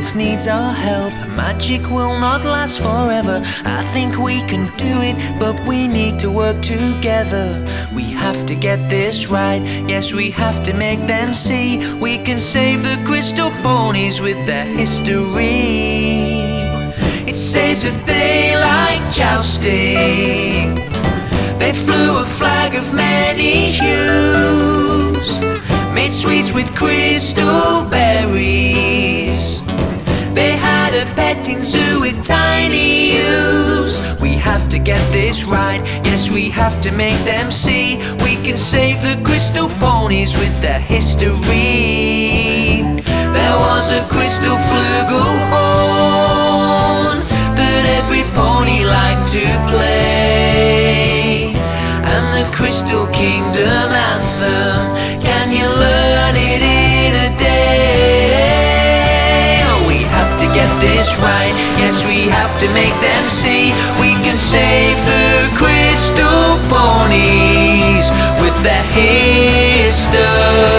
else needs our help. Magic will not last forever. I think we can do it, but we need to work together. We have to get this right. Yes, we have to make them see we can save the crystal ponies with their history. It says that they like jousting. They flew a flag of many hues, made sweets with crystal berries. They had a petting zoo with tiny ewes. We have to get this right. Yes, we have to make them see we can save the crystal ponies with their history. There was a crystal flugelhorn that every pony liked to play, and the Crystal Kingdom anthem, can you learn it in a day? Oh, we have to get this right. Yes, we have to make them see we can save the crystal ponies with their history.